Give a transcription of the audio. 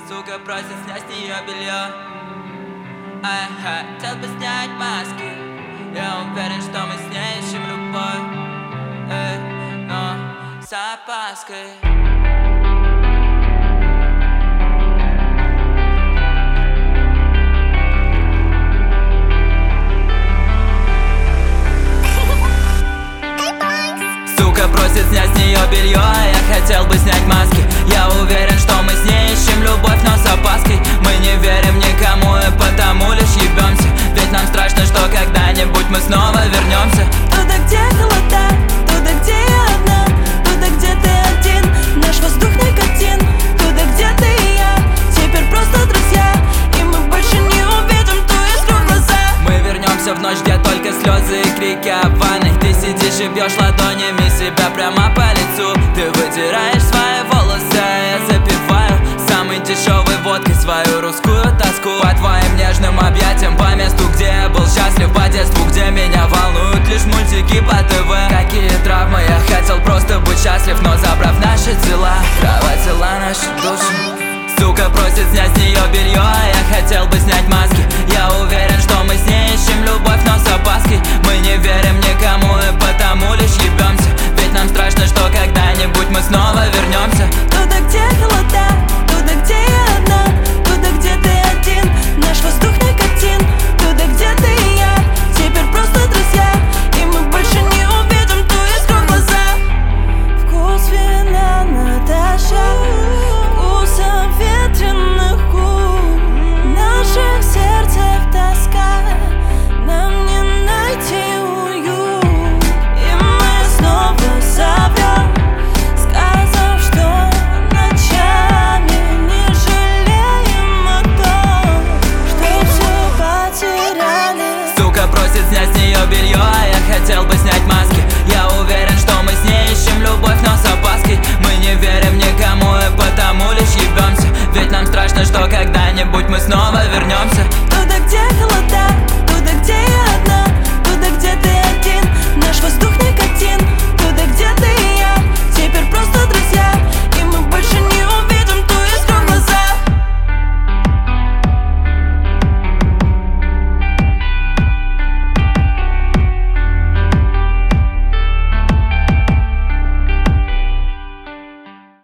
Сука просит снять с нее белье. А я хотел бы снять маски. Я уверен, что мы с ней ищем любовь, но с опаской. Просит снять с нее белье, а я хотел бы снять маски. Я уверен, что мы с ней ищем любовь, но с опаской. Мы не верим никому и потому лишь ебемся. Ведь нам страшно, что когда-нибудь мы снова вернемся туда, где холода, туда, где я одна, туда, где ты один, наш воздух никотин. Туда, где ты и я, теперь просто друзья, и мы больше не увидим ту искру в глазах. Мы вернемся в ночь, где только слезы и крики об ванной. Ты сидишь и бьешь ладонями себя прямо по лицу. Ты вытираешь свои волосы, а я запиваю самой дешевой водкой свою русскую тоску. По твоим нежным объятиям, по месту, где я был счастлив, по детству, где меня волнуют лишь мультики по ТВ. Какие травмы, я хотел просто быть счастлив, но забрав наши тела, кровать тела наши души. Сука просит снять с нее белье, а я хотел бы снять маски. Я уверен, что мы с ней ищем любовь, но с опаской. Мы не верим никому и потому лишь ебемся. Ведь нам страшно, что когда-нибудь мы снова вернемся